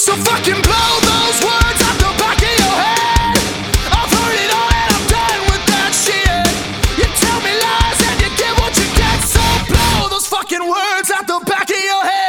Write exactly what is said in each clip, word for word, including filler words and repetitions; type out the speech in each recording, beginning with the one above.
So fucking blow those words out the back of your head. I've heard it all and I'm done with that shit. You tell me lies and you get what you get. So blow those fucking words out the back of your head.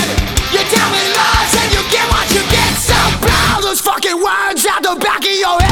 Words out the back of your head.